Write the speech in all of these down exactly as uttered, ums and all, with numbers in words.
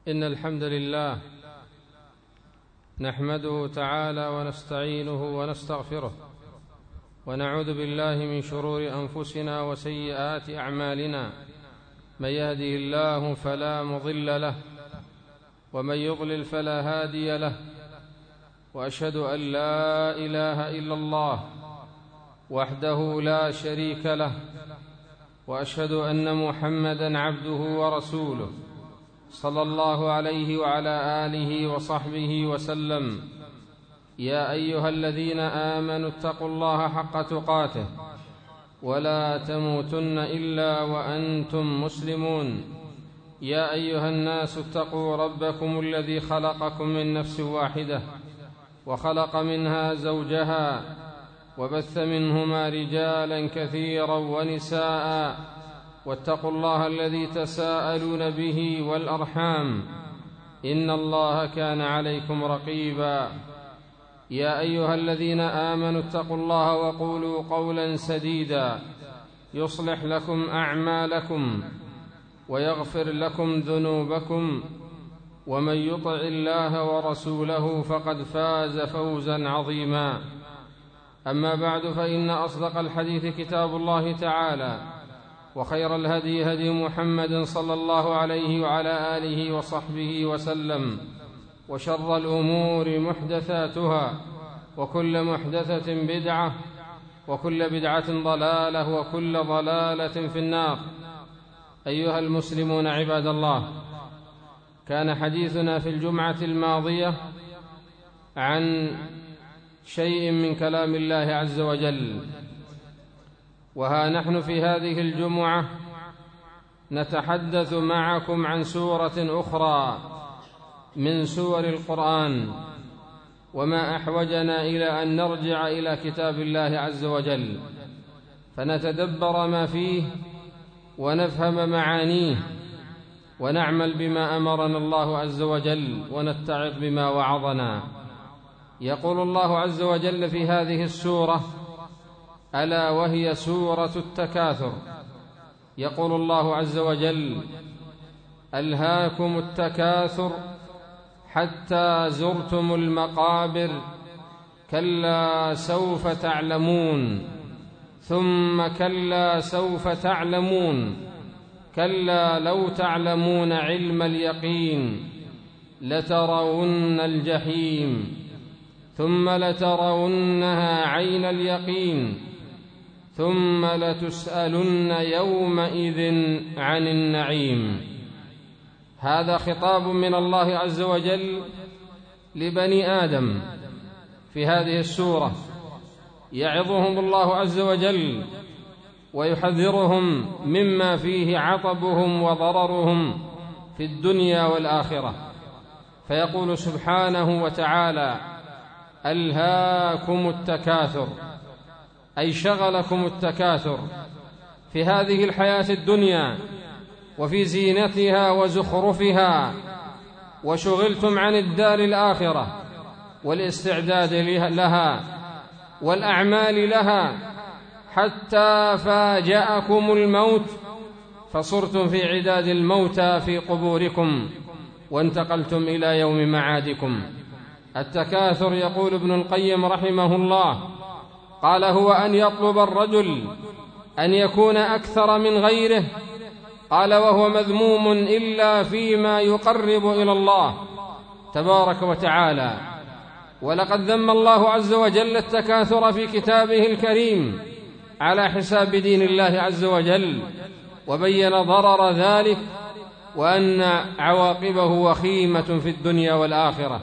إن الحمد لله نحمده تعالى ونستعينه ونستغفره، ونعوذ بالله من شرور أنفسنا وسيئات أعمالنا. من يهده الله فلا مضل له، ومن يضلل فلا هادي له. وأشهد أن لا إله إلا الله وحده لا شريك له، وأشهد أن محمدًا عبده ورسوله صلى الله عليه وعلى آله وصحبه وسلم. يا أيها الذين آمنوا اتقوا الله حق تقاته ولا تموتن إلا وأنتم مسلمون. يا أيها الناس اتقوا ربكم الذي خلقكم من نفس واحدة وخلق منها زوجها وبث منهما رجالا كثيرا ونساء، واتقوا الله الذي تساءلون به والأرحام، إن الله كان عليكم رقيبا. يا أيها الذين آمنوا اتقوا الله وقولوا قولا سديدا يصلح لكم أعمالكم ويغفر لكم ذنوبكم، ومن يطع الله ورسوله فقد فاز فوزا عظيما. أما بعد، فإن أصدق الحديث كتاب الله تعالى، وخير الهدي هدي محمد صلى الله عليه وعلى آله وصحبه وسلم، وشر الأمور محدثاتها، وكل محدثة بدعة، وكل بدعة ضلالة، وكل ضلالة في النار. أيها المسلمون عباد الله، كان حديثنا في الجمعة الماضية عن شيء من كلام الله عز وجل، وها نحن في هذه الجمعة نتحدث معكم عن سورة أخرى من سور القرآن، وما أحوجنا إلى أن نرجع إلى كتاب الله عز وجل فنتدبر ما فيه ونفهم معانيه ونعمل بما أمرنا الله عز وجل ونتعظ بما وعظنا. يقول الله عز وجل في هذه السورة: ألا وهي سورة التكاثر. يقول الله عز وجل: ألهاكم التكاثر حتى زرتم المقابر، كلا سوف تعلمون، ثم كلا سوف تعلمون، كلا لو تعلمون علم اليقين لترون الجحيم، ثم لترونها عين اليقين، ثم لتسألن يومئذ عن النعيم. هذا خطاب من الله عز وجل لبني آدم في هذه السورة، يعظهم الله عز وجل ويحذرهم مما فيه عطبهم وضررهم في الدنيا والآخرة. فيقول سبحانه وتعالى: ألهاكم التكاثر، أي شغلكم التكاثر في هذه الحياة الدنيا وفي زينتها وزخرفها، وشغلتم عن الدار الآخرة والاستعداد لها والأعمال لها، حتى فاجأكم الموت فصرتم في عداد الموتى في قبوركم وانتقلتم إلى يوم معادكم. التكاثر، يقول ابن القيم رحمه الله، قال: هو أن يطلب الرجل أن يكون أكثر من غيره، قال: وهو مذموم إلا فيما يقرب إلى الله تبارك وتعالى. ولقد ذم الله عز وجل التكاثر في كتابه الكريم على حساب دين الله عز وجل، وبين ضرر ذلك وأن عواقبه وخيمة في الدنيا والآخرة.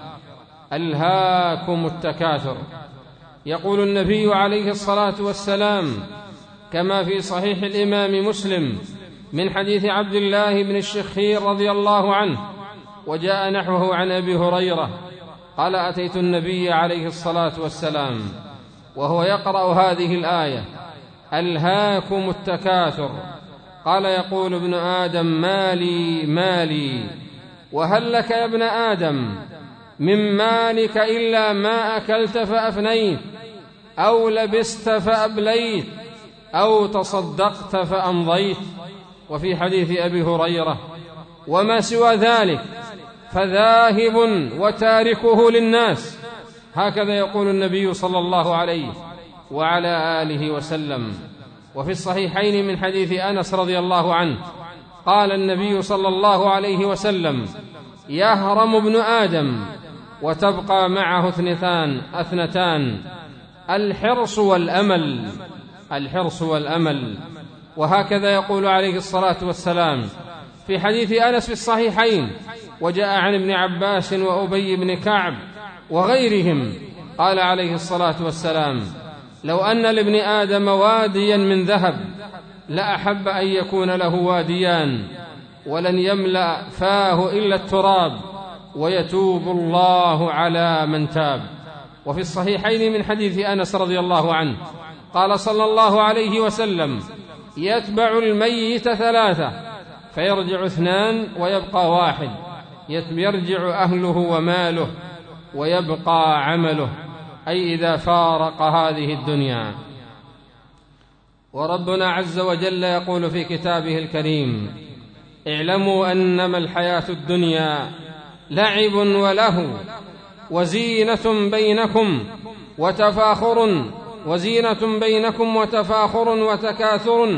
ألهاكم التكاثر. يقول النبي عليه الصلاة والسلام كما في صحيح الإمام مسلم من حديث عبد الله بن الشخير رضي الله عنه، وجاء نحوه عن أبي هريرة قال: أتيت النبي عليه الصلاة والسلام وهو يقرأ هذه الآية: ألهاكم التكاثر. قال: يقول ابن آدم: مالي مالي، وهل لك يا ابن آدم من مالك إلا ما أكلت فأفنيت، أو لبست فأبليت، أو تصدقت فأمضيت. وفي حديث أبي هريرة: وما سوى ذلك فذاهب وتاركه للناس. هكذا يقول النبي صلى الله عليه وعلى آله وسلم. وفي الصحيحين من حديث أنس رضي الله عنه قال النبي صلى الله عليه وسلم: يهرم ابن آدم وتبقى معه اثنتان اثنتان الحرص والأمل الحرص والأمل. وهكذا يقول عليه الصلاة والسلام في حديث أنس في الصحيحين، وجاء عن ابن عباس وأبي بن كعب وغيرهم، قال عليه الصلاة والسلام: لو أن لابن آدم واديا من ذهب لأحب أن يكون له واديان، ولن يملأ فاه إلا التراب، ويتوب الله على من تاب. وفي الصحيحين من حديث أنس رضي الله عنه قال صلى الله عليه وسلم: يتبع الميت ثلاثة فيرجع اثنان ويبقى واحد، يرجع أهله وماله ويبقى عمله، أي إذا فارق هذه الدنيا. وربنا عز وجل يقول في كتابه الكريم: اعلموا أنما الحياة الدنيا لعب وله وزينة بينكم وتفاخر وزينة بينكم وتفاخر وتكاثر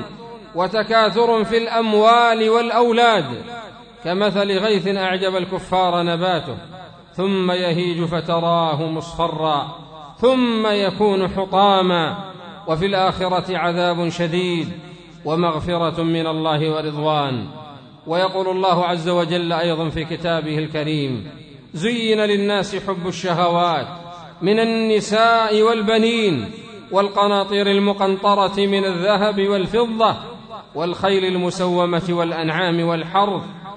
وتكاثر في الأموال والأولاد كمثل غيث أعجب الكفار نباته ثم يهيج فتراه مصفرا ثم يكون حطاما وفي الآخرة عذاب شديد ومغفرة من الله ورضوان. ويقول الله عز وجل أيضا في كتابه الكريم: زين للناس حب الشهوات من النساء والبنين والقناطير المقنطرة من الذهب والفضة والخيل المسومة والأنعام والحرث،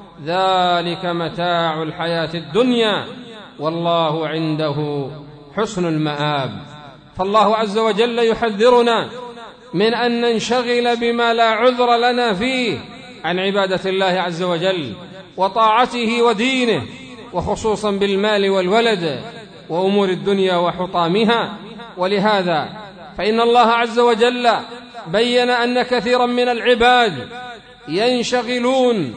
ذلك متاع الحياة الدنيا والله عنده حسن المآب. فالله عز وجل يحذرنا من أن ننشغل بما لا عذر لنا فيه عن عبادة الله عز وجل وطاعته ودينه، وخصوصا بالمال والولد وأمور الدنيا وحطامها. ولهذا فإن الله عز وجل بين أن كثيرا من العباد ينشغلون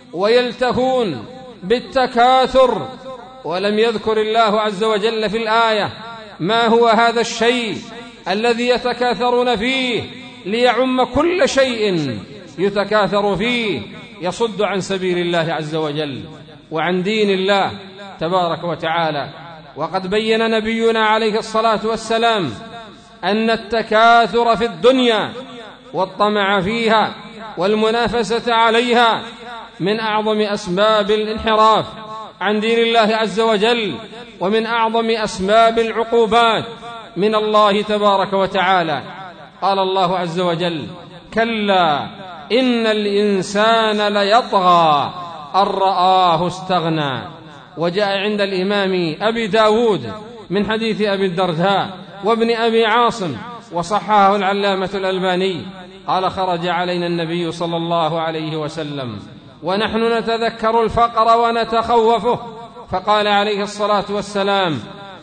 ويلتهون بالتكاثر، ولم يذكر الله عز وجل في الآية ما هو هذا الشيء الذي يتكاثرون فيه ليعم كل شيء يتكاثر فيه يصد عن سبيل الله عز وجل وعن دين الله تبارك وتعالى. وقد بين نبينا عليه الصلاة والسلام أن التكاثر في الدنيا والطمع فيها والمنافسة عليها من أعظم أسباب الانحراف عن دين الله عز وجل، ومن أعظم أسباب العقوبات من الله تبارك وتعالى. قال الله عز وجل: كلا إن الإنسان ليطغى أن رآه استغنى. وجاء عند الإمام أبي داود من حديث أبي الدرداء وابن أبي عاصم وصححه العلامة الألباني قال: خرج علينا النبي صلى الله عليه وسلم ونحن نتذكر الفقر ونتخوفه، فقال عليه الصلاة والسلام: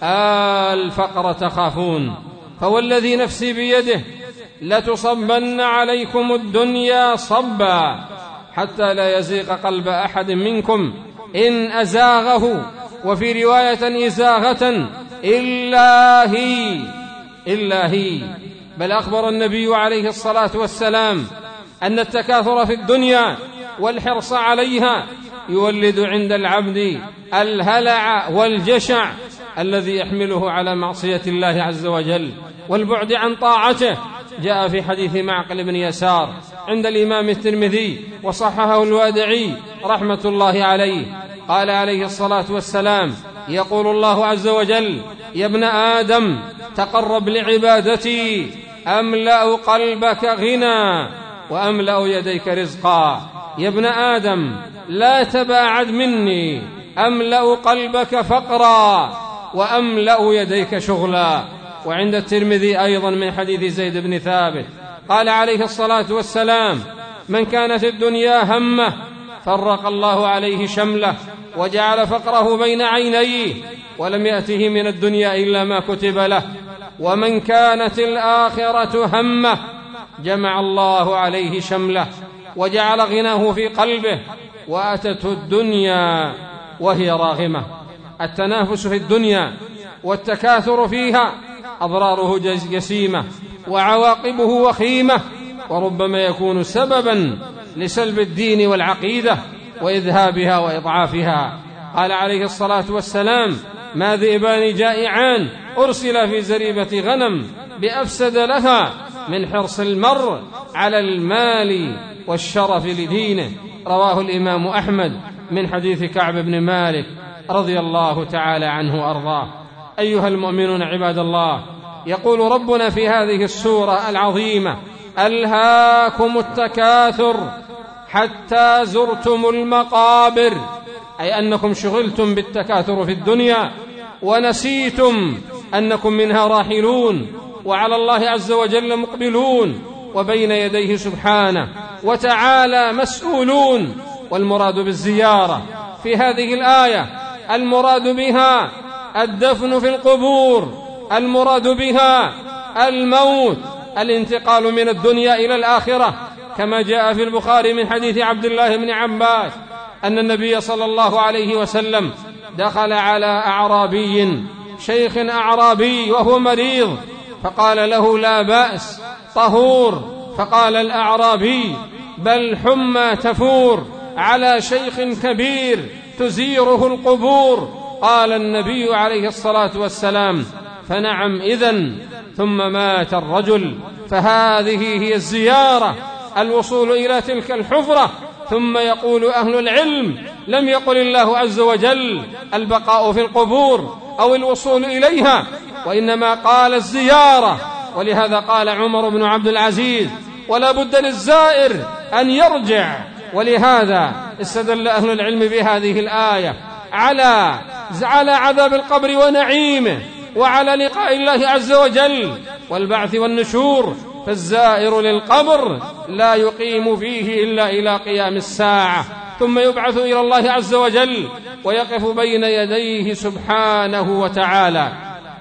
الفقر تخافون، فوالذي نفسي بيده لتصبن عليكم الدنيا صبا حتى لا يزيغ قلب أحد منكم إن أزاغه، وفي رواية إزاغة إلا هي إلا هي. بل أخبر النبي عليه الصلاة والسلام أن التكاثر في الدنيا والحرص عليها يولد عند العبد الهلع والجشع الذي يحمله على معصية الله عز وجل والبعد عن طاعته. جاء في حديث معقل بن يسار عند الإمام الترمذي وصححه الوادعي رحمة الله عليه، قال عليه الصلاة والسلام: يقول الله عز وجل: يا ابن آدم تقرب لعبادتي أملأ قلبك غنى وأملأ يديك رزقا. يا ابن آدم لا تباعد مني أملأ قلبك فقرا وأملأ يديك شغلا. وعند الترمذي أيضا من حديث زيد بن ثابت قال عليه الصلاة والسلام: من كانت الدنيا همه فرق الله عليه شمله وجعل فقره بين عينيه ولم يأته من الدنيا إلا ما كتب له، ومن كانت الآخرة همه جمع الله عليه شمله وجعل غناه في قلبه وأتته الدنيا وهي راغمة. التنافس في الدنيا والتكاثر فيها أضراره جسيمة وعواقبه وخيمة، وربما يكون سببا لسلب الدين والعقيدة وإذهابها وإضعافها. قال عليه الصلاة والسلام: ما ذئبان جائعان أرسل في زريبة غنم بأفسد لها من حرص المرء على المال والشرف لدينه. رواه الإمام أحمد من حديث كعب بن مالك رضي الله تعالى عنه وأرضاه. أيها المؤمنون عباد الله، يقول ربنا في هذه السورة العظيمة: ألهاكم التكاثر حتى زرتم المقابر، أي أنكم شغلتم بالتكاثر في الدنيا ونسيتم أنكم منها راحلون وعلى الله عز وجل مقبلون وبين يديه سبحانه وتعالى مسؤولون. والمراد بالزيارة في هذه الآية المراد بها الدفن في القبور، المراد بها الموت، الانتقال من الدنيا إلى الآخرة، كما جاء في البخاري من حديث عبد الله بن عباس أن النبي صلى الله عليه وسلم دخل على أعرابي شيخ أعرابي وهو مريض فقال له: لا بأس، طهور. فقال الأعرابي: بل حمى تفور على شيخ كبير تزيره القبور. قال النبي عليه الصلاة والسلام: فنعم إذن. ثم مات الرجل. فهذه هي الزيارة، الوصول إلى تلك الحفرة. ثم يقول أهل العلم: لم يقل الله عز وجل البقاء في القبور أو الوصول إليها، وإنما قال الزيارة. ولهذا قال عمر بن عبد العزيز: ولا بد للزائر أن يرجع. ولهذا استدل أهل العلم بهذه الآية على على عذاب القبر ونعيمه، وعلى لقاء الله عز وجل والبعث والنشور. فالزائر للقبر لا يقيم فيه إلا إلى قيام الساعة، ثم يبعث إلى الله عز وجل ويقف بين يديه سبحانه وتعالى.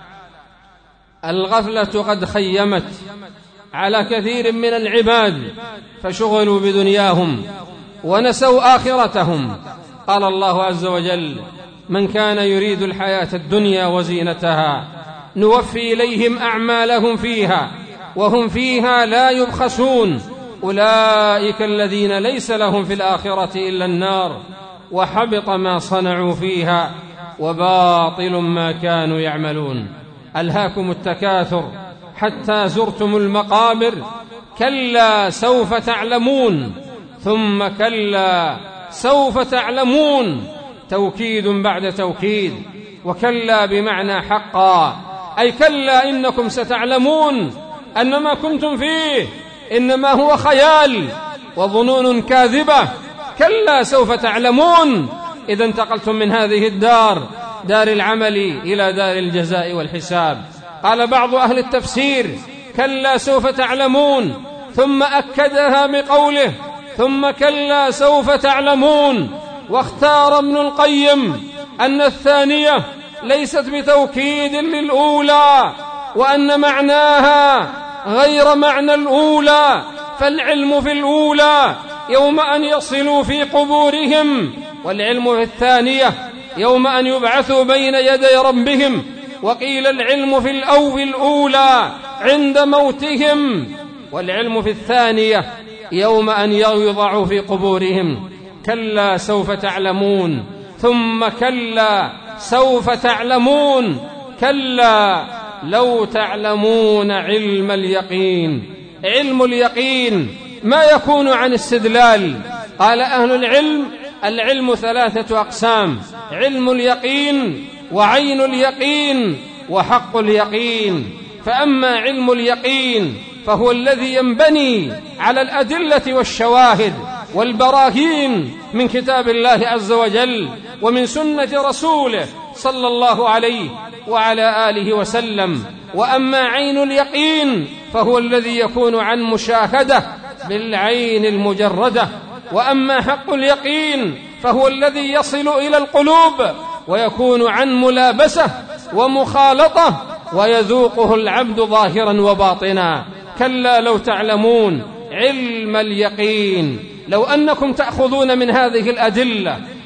الغفلة قد خيمت على كثير من العباد فشغلوا بدنياهم ونسوا آخرتهم. قال الله عز وجل: من كان يريد الحياة الدنيا وزينتها نوفي إليهم أعمالهم فيها وهم فيها لا يبخسون، أولئك الذين ليس لهم في الآخرة إلا النار وحبط ما صنعوا فيها وباطل ما كانوا يعملون. ألهاكم التكاثر حتى زرتم المقابر، كلا سوف تعلمون، ثم كلا سوف تعلمون، توكيد بعد توكيد. وكلا بمعنى حقا، أي كلا إنكم ستعلمون أن ما كنتم فيه إنما هو خيال وظنون كاذبة. كلا سوف تعلمون إذا انتقلتم من هذه الدار، دار العمل، إلى دار الجزاء والحساب. قال بعض أهل التفسير: كلا سوف تعلمون، ثم أكدها بقوله: ثم كلا سوف تعلمون. واختار ابن القيم أن الثانية ليست بتوكيد للأولى، وأن معناها غير معنى الأولى، فالعلم في الأولى يوم أن يصلوا في قبورهم، والعلم في الثانية يوم أن يبعثوا بين يدي ربهم. وقيل العلم في الأول الأولى عند موتهم، والعلم في الثانية يوم أن يوضعوا في قبورهم. كلا سوف تعلمون، ثم كلا سوف تعلمون، كلا لو تعلمون علم اليقين. علم اليقين ما يكون عن استدلال. قال أهل العلم: العلم ثلاثة أقسام: علم اليقين، وعين اليقين، وحق اليقين. فأما علم اليقين فهو الذي ينبني على الأدلة والشواهد والبراهين من كتاب الله عز وجل ومن سنة رسوله صلى الله عليه وعلى آله وسلم. وأما عين اليقين فهو الذي يكون عن مشاهدة بالعين المجردة. وأما حق اليقين فهو الذي يصل إلى القلوب ويكون عن ملابسة ومخالطة ويذوقه العبد ظاهرا وباطنا. كلا لو تعلمون علم اليقين، لو أنكم تأخذون من هذه الأدلة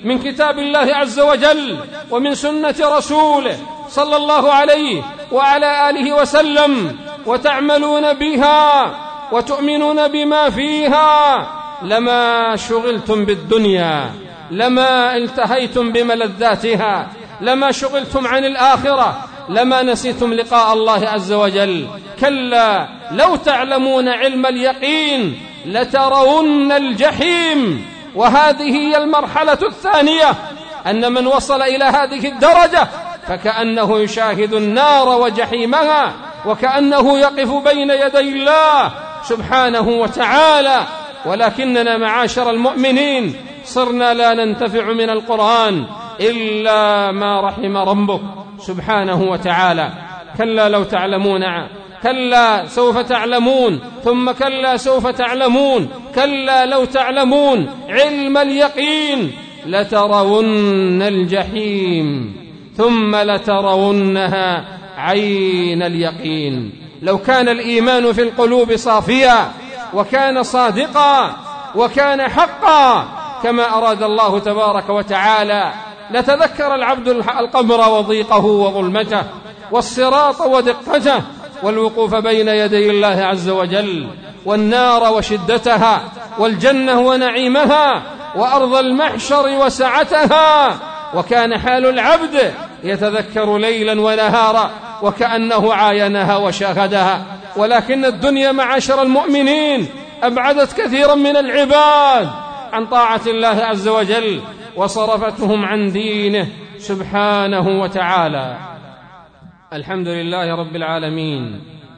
من كتاب الله عز وجل ومن سنة رسوله صلى الله عليه وعلى آله وسلم وتعملون بها وتؤمنون بما فيها لما شغلتم بالدنيا، لما التهيتم بملذاتها، لما شغلتم عن الآخرة، لما نسيتم لقاء الله عز وجل. كلا لو تعلمون علم اليقين لترون الجحيم. وهذه هي المرحلة الثانية، أن من وصل إلى هذه الدرجة فكأنه يشاهد النار وجحيمها، وكأنه يقف بين يدي الله سبحانه وتعالى. ولكننا معاشر المؤمنين صرنا لا ننتفع من القرآن إلا ما رحم ربك سبحانه وتعالى. كلا لو تعلمون، كلا سوف تعلمون، ثم كلا سوف تعلمون، كلا لو تعلمون علم اليقين لترون الجحيم ثم لترونها عين اليقين. لو كان الإيمان في القلوب صافيا وكان صادقا وكان حقا كما أراد الله تبارك وتعالى لتذكر العبد القبر وضيقه وظلمته والصراط ودقته والوقوف بين يدي الله عز وجل، والنار وشدتها، والجنة ونعيمها، وأرض المحشر وسعتها. وكان حال العبد يتذكر ليلا ونهارا وكأنه عاينها وشاهدها. ولكن الدنيا معاشر المؤمنين أبعدت كثيرا من العباد عن طاعة الله عز وجل وصرفتهم عن دينه سبحانه وتعالى. الحمد لله رب العالمين،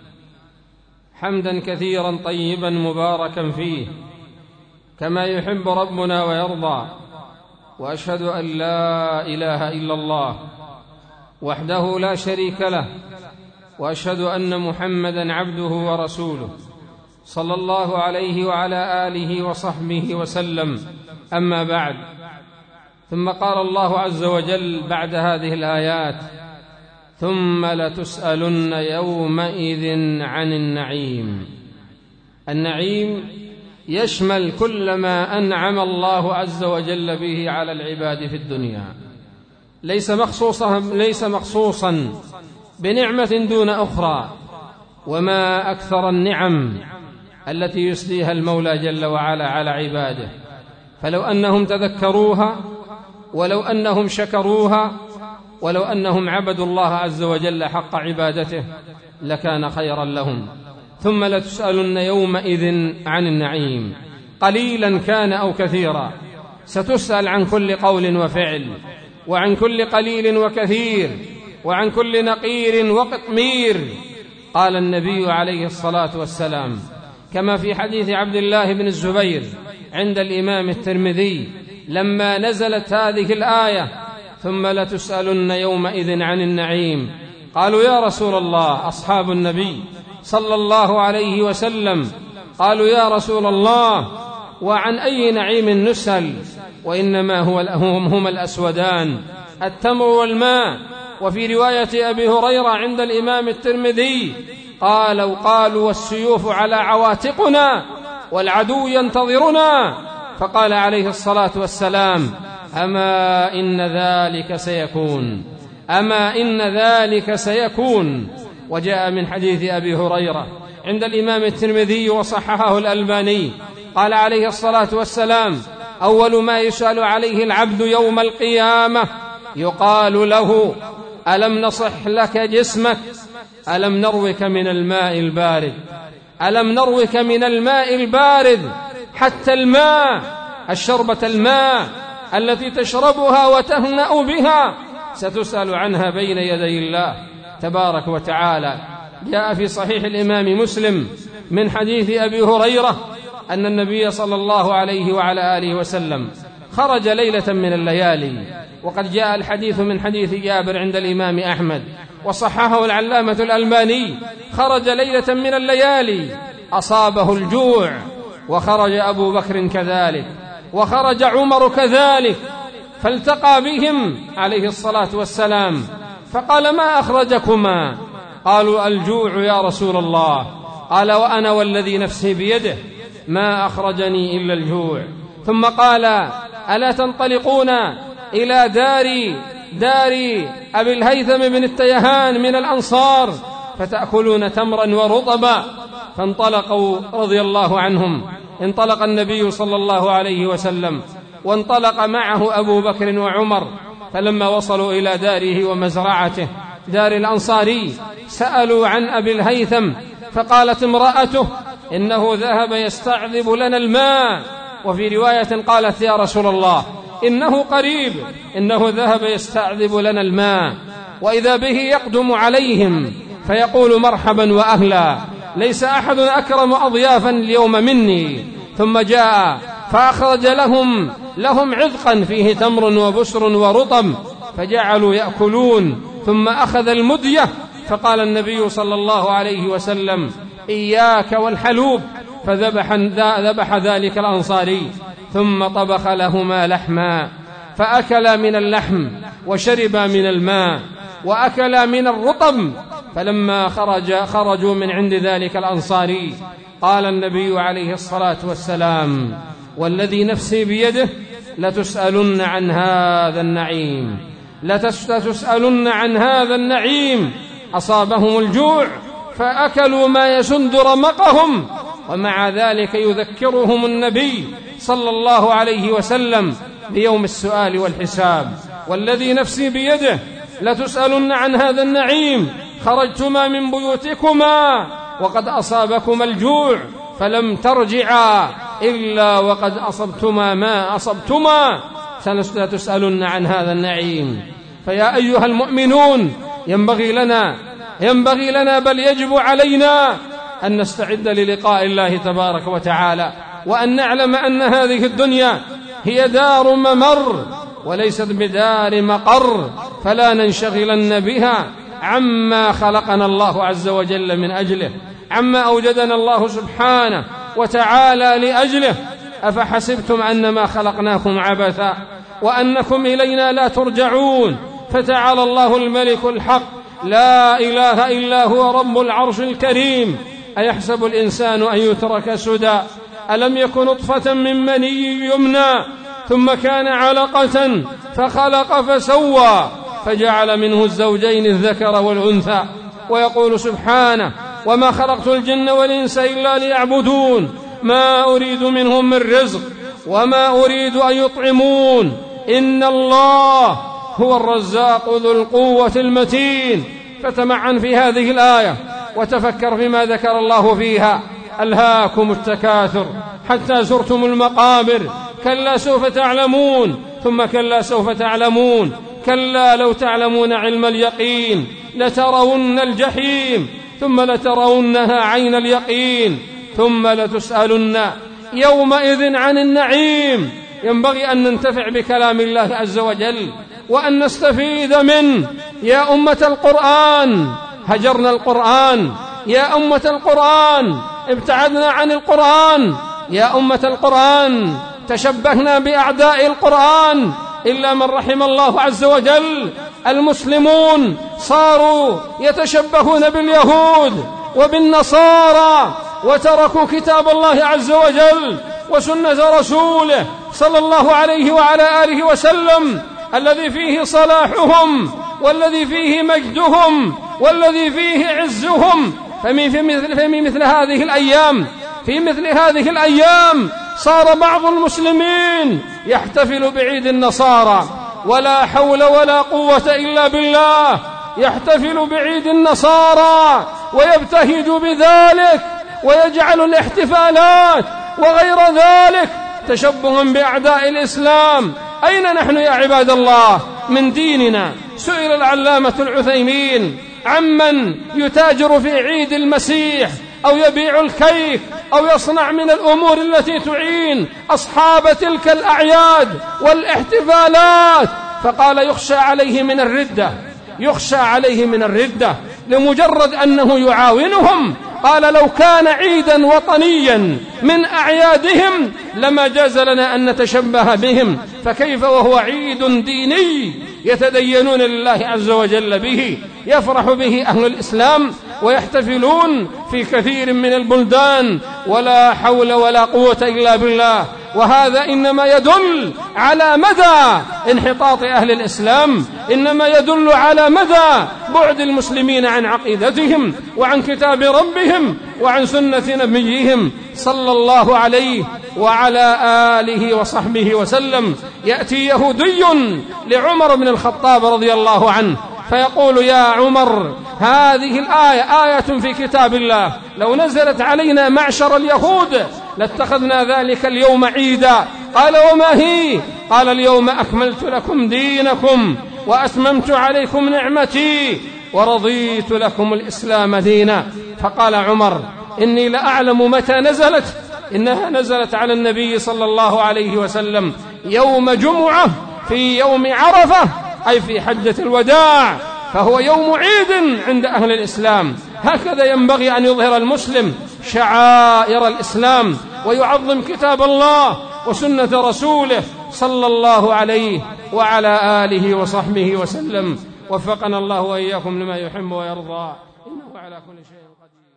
حمدا كثيرا طيبا مباركا فيه كما يحب ربنا ويرضى. وأشهد أن لا إله إلا الله وحده لا شريك له، وأشهد أن محمدا عبده ورسوله صلى الله عليه وعلى آله وصحبه وسلم. أما بعد، ثم قال الله عز وجل بعد هذه الآيات: ثم لتسألن يومئذ عن النعيم. النعيم يشمل كل ما أنعم الله عز وجل به على العباد في الدنيا، ليس مخصوصا, ليس مخصوصا بنعمة دون أخرى. وما أكثر النعم التي يسديها المولى جل وعلا على عباده، فلو أنهم تذكروها، ولو أنهم شكروها، ولو أنهم عبدوا الله عز وجل حق عبادته لكان خيرا لهم. ثم لتسألن يومئذ عن النعيم، قليلا كان أو كثيرا ستسأل عن كل قول وفعل، وعن كل قليل وكثير، وعن كل نقير وقطمير. قال النبي عليه الصلاة والسلام كما في حديث عبد الله بن الزبير عند الإمام الترمذي لما نزلت هذه الآية: ثم لتسألن يومئذ عن النعيم، قالوا: يا رسول الله، أصحاب النبي صلى الله عليه وسلم قالوا: يا رسول الله، وعن أي نعيم نسأل؟ وإنما هو هما الأسودان، التمر والماء. وفي رواية أبي هريرة عند الإمام الترمذي قالوا قالوا والسيوف على عواتقنا والعدو ينتظرنا. فقال عليه الصلاة والسلام: أما إن ذلك سيكون، أما إن ذلك سيكون. وجاء من حديث أبي هريرة عند الإمام الترمذي وصححه الألباني قال عليه الصلاة والسلام: أول ما يسأل عليه العبد يوم القيامة يقال له: ألم نصح لك جسمك؟ ألم نروك من الماء البارد؟ ألم نروك من الماء البارد؟ حتى الماء، الشربة الماء التي تشربها وتهنأ بها ستسأل عنها بين يدي الله تبارك وتعالى. جاء في صحيح الإمام مسلم من حديث أبي هريرة أن النبي صلى الله عليه وعلى آله وسلم خرج ليلة من الليالي، وقد جاء الحديث من حديث جابر عند الإمام أحمد وصححه العلامة الألباني: خرج ليلة من الليالي أصابه الجوع، وخرج أبو بكر كذلك، وخرج عمر كذلك، فالتقى بهم عليه الصلاة والسلام فقال: ما أخرجكما؟ قالوا: الجوع يا رسول الله. قال: وأنا والذي نفسي بيده ما أخرجني إلا الجوع. ثم قال: ألا تنطلقون إلى دار دار أبي الهيثم بن التيهان من الأنصار فتأكلون تمرا ورطبا؟ فانطلقوا رضي الله عنهم. انطلق النبي صلى الله عليه وسلم وانطلق معه أبو بكر وعمر، فلما وصلوا إلى داره ومزرعته دار الأنصاري سألوا عن أبي الهيثم، فقالت امرأته إنه ذهب يستعذب لنا الماء، وفي رواية قالت يا رسول الله إنه قريب، إنه ذهب يستعذب لنا الماء. وإذا به يقدم عليهم فيقول مرحبا وأهلا، ليس أحد أكرم أضيافا اليوم مني. ثم جاء فأخرج لهم لهم عذقا فيه تمر وبسر ورطب، فجعلوا يأكلون، ثم أخذ المدية فقال النبي صلى الله عليه وسلم إياك والحلوب، فذبح ذبح ذلك الأنصاري، ثم طبخ لهما لحما، فأكلا من اللحم وشربا من الماء وأكلا من الرطب. فلما خرج خرجوا من عند ذلك الأنصاري قال النبي عليه الصلاة والسلام والذي نفسي بيده لتسألن عن هذا النعيم، لتسألن عن هذا النعيم. أصابهم الجوع فأكلوا ما يسند رمقهم، ومع ذلك يذكرهم النبي صلى الله عليه وسلم بيوم السؤال والحساب. والذي نفسي بيده لتسألن عن هذا النعيم، خرجتما من بيوتكما وقد أصابكما الجوع فلم ترجعا إلا وقد أصبتما ما أصبتما، لتسألن عن هذا النعيم. فيا أيها المؤمنون ينبغي لنا ينبغي لنا بل يجب علينا أن نستعد للقاء الله تبارك وتعالى، وأن نعلم أن هذه الدنيا هي دار ممر وليست بدار مقر، فلا ننشغلن بها عما خلقنا الله عز وجل من أجله، عما أوجدنا الله سبحانه وتعالى لأجله. أفحسبتم أنما خلقناكم عبثا وأنكم إلينا لا ترجعون؟ فتعالى الله الملك الحق لا إله إلا هو رب العرش الكريم. أيحسب الإنسان أن يترك سدى؟ ألم يكن نطفة من مني يمنى ثم كان علقة فخلق فسوى فجعل منه الزوجين الذكر والأنثى. ويقول سبحانه وما خلقت الجن والإنس إلا ليعبدون ما أريد منهم من رزق وما أريد أن يطعمون إن الله هو الرزاق ذو القوة المتين. فتمعن في هذه الآية وتفكر فيما ذكر الله فيها. ألهاكم التكاثر حتى زرتم المقابر، كلا سوف تعلمون ثم كلا سوف تعلمون، كلا لو تعلمون علم اليقين لترون الجحيم ثم لترونها عين اليقين ثم لتسألن يومئذ عن النعيم. ينبغي أن ننتفع بكلام الله عز وجل وأن نستفيد منه. يا أمة القرآن هجرنا القرآن، يا أمة القرآن ابتعدنا عن القرآن، يا أمة القرآن تشبهنا بأعداء القرآن إلا من رحم الله عز وجل. المسلمون صاروا يتشبهون باليهود وبالنصارى وتركوا كتاب الله عز وجل وسنة رسوله صلى الله عليه وعلى آله وسلم الذي فيه صلاحهم والذي فيه مجدهم والذي فيه عزهم. فمن في مثل, في مثل هذه الأيام في مثل هذه الأيام صار بعض المسلمين يحتفل بعيد النصارى، ولا حول ولا قوة إلا بالله، يحتفل بعيد النصارى ويبتهج بذلك ويجعل الاحتفالات وغير ذلك تشبها بأعداء الإسلام. أين نحن يا عباد الله من ديننا؟ سئل العلامة العثيمين عمن يتاجر في عيد المسيح أو يبيع الكيك أو يصنع من الأمور التي تعين أصحاب تلك الأعياد والاحتفالات، فقال يخشى عليه من الردة، يخشى عليه من الردة لمجرد أنه يعاونهم. قال لو كان عيدا وطنيا من أعيادهم لما جاز لنا أن نتشبه بهم، فكيف وهو عيد ديني يتدينون لله عز وجل به، يفرح به أهل الإسلام ويحتفلون في كثير من البلدان. ولا حول ولا قوة إلا بالله. وهذا إنما يدل على مدى انحطاط أهل الإسلام، إنما يدل على مدى بعد المسلمين عن عقيدتهم وعن كتاب ربهم وعن سنة نبيهم صلى الله عليه وعلى آله وصحبه وسلم. يأتي يهودي لعمر بن الخطاب رضي الله عنه فيقول: يا عمر، هذه الآية آية في كتاب الله، لو نزلت علينا معشر اليهود لاتخذنا ذلك اليوم عيدا. قال: وما هي؟ قال: اليوم أكملت لكم دينكم وأتممت عليكم نعمتي ورضيت لكم الإسلام دينا. فقال عمر: إني لأعلم متى نزلت، إنها نزلت على النبي صلى الله عليه وسلم يوم جمعة في يوم عرفة، أي في حجة الوداع، فهو يوم عيد عند أهل الإسلام. هكذا ينبغي أن يظهر المسلم شعائر الإسلام ويعظم كتاب الله وسنة رسوله صلى الله عليه وعلى آله وصحبه وسلم. وفقنا الله وإياكم لما يحب ويرضى، إنه على كل شيء قدير.